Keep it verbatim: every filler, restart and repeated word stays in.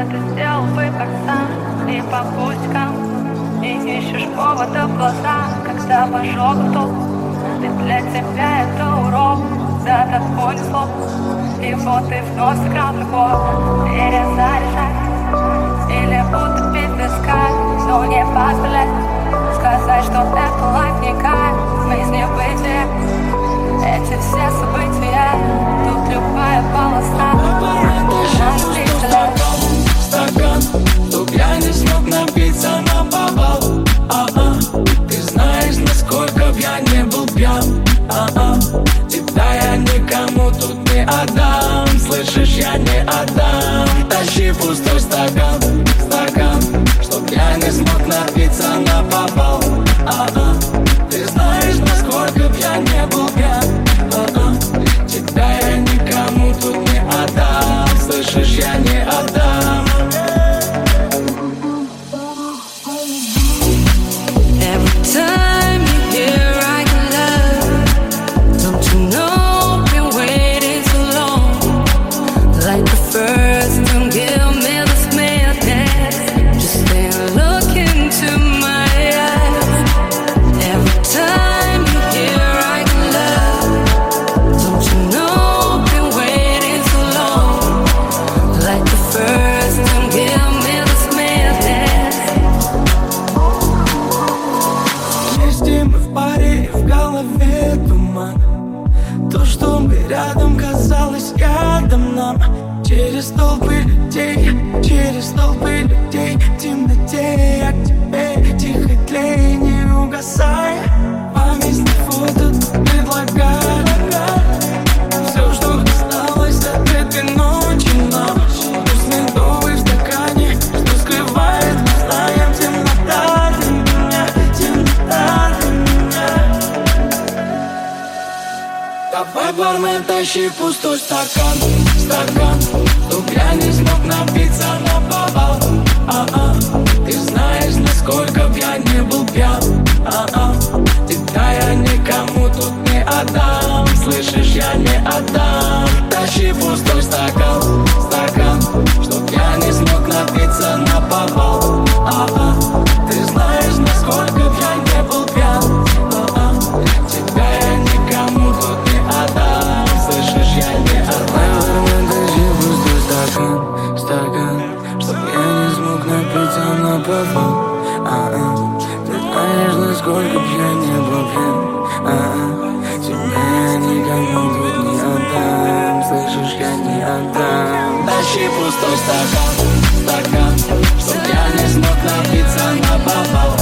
это сделал бы как сам, и по пустякам. И ищешь повода в глаза, когда в ожогах толк. Ты для тебя это урок, да так понесло. И вот ты вновь сыграл другого. Перезаряжай или утопить в висках, но не позволять сказать, что это лайф не кайф. Жизнь не бытие, эти все события. Тут любая полоса нас представляет. Стакан, чтоб я не смог напиться наповал. А-а, ты знаешь, насколько б я не был пьян. А-а, тебя я никому тут не отдам. Слышишь, я не отдам. Тащи пустой стакан, стакан, чтоб я не смог напиться наповал. А-а, ты знаешь, насколько б я не был пьян. А-а, тебя я никому тут не отдам. Слышишь, я не отдам. Time you hear I can love, don't you know been waiting so long? Like the first time, give me this madness. Just stay and look into my eyes. Every time you hear I can love, don't you know been waiting so long? Like the first time, give me this madness. Вместе мы в паре, и в голове туман. То, что мы рядом, казалось рядом нам. Через толпы людей, через толпы людей в темноте я к тебе тихо тлей, не угасай. Повесить фото предлагаю. Все, что осталось от этой ночи нам. Вкус медовый в стакане, что скрывает, мы знаем. Темнота для меня, темнота для меня. Давай, бармен, тащи пустой стакан, стакан, чтоб я не смог напиться наповал. А-а, ты знаешь, насколько б я не был пьян. А-а, тебя я никому тут не отдам. Слышишь, я не отдам. Тащи пустой стакан, стакан, чтоб я не смог напиться наповал. А-а, ты знаешь, насколько б я не был пьян. А-а, тебя я никому тут не отдам. Слышишь, я не отдам. Тащи пустой стакан, стакан, чтоб я не смог напиться наповал. А-а, ты знаешь, насколько б я не был пьян. А-а, тебя я никому тут не отдам. Слышишь, я не отдам. Тащи пустой стакан, стакан, чтоб я не смог напиться наповал.